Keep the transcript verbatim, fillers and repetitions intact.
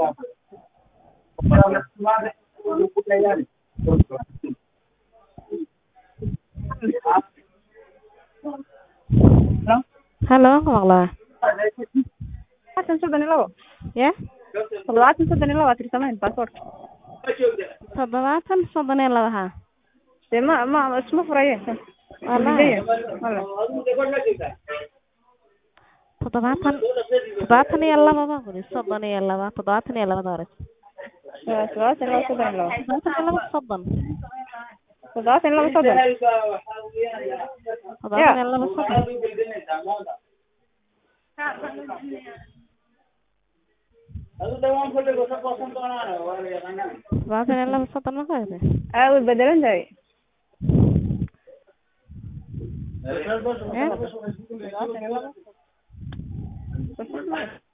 Halo, maqlaa. Waxaan soo danilo. Ya? Waxaan soo danilo waa tirsamaan passport. Toddobaatan soddon iyo laba ha. Ma ma isma furaye. Wallahi. Toddobaatan toddobaatan iyo laba baa gudi soddon iyo laba toddobaatan iyo laba doollar. Toddobaatan iyo laba soddon iyo laba. Toddobaatan iyo laba soddon. Toddobaatan iyo laba soddon. Toddobaatan iyo laba soddon. Toddobaatan iyo laba soddon ma qoyde? Ah, way bedelan tahay. Eh?